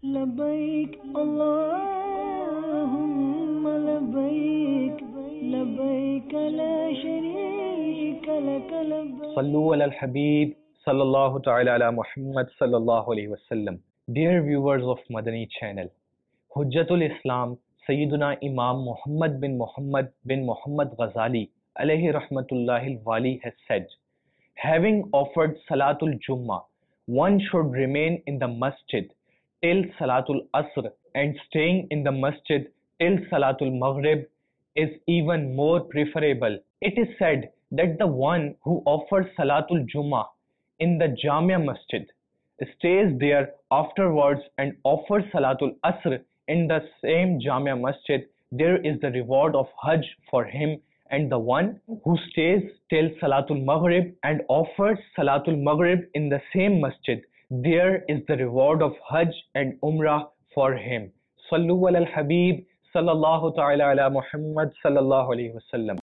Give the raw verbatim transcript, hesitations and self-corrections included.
لبيك اللهم لبيك لبيك لا شريك لك لبيك. Sallu ala al-Habib sallallahu ta'ala ala Muhammad sallallahu alayhi wasallam. Dear viewers of Madani channel, Hujjatul Islam Sayyiduna Imam Muhammad bin Muhammad bin Muhammad Ghazali alayhi rahmatullahi al-Wali has said, having offered Salatul Jummah, one should remain in the masjid till Salatul Asr, and staying in the masjid till Salatul Maghrib is even more preferable. It is said that the one who offers Salatul Jummah in the Jamia Masjid stays there afterwards and offers Salatul Asr in the same Jamia Masjid, there is the reward of Hajj for him, and the one who stays till Salatul Maghrib and offers Salatul Maghrib in the same masjid, there is the reward of Hajj and Umrah for him. Sallu ala al-Habib sallallahu ta'ala ala Muhammad sallallahu alayhi wasallam.